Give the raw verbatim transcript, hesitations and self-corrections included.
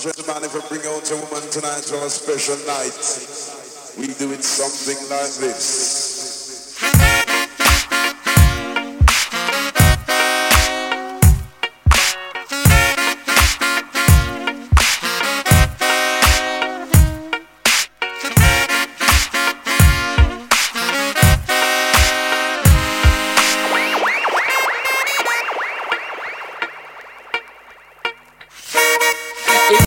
Gentlemen, if I bring out a woman tonight for a special night, we do it something like this.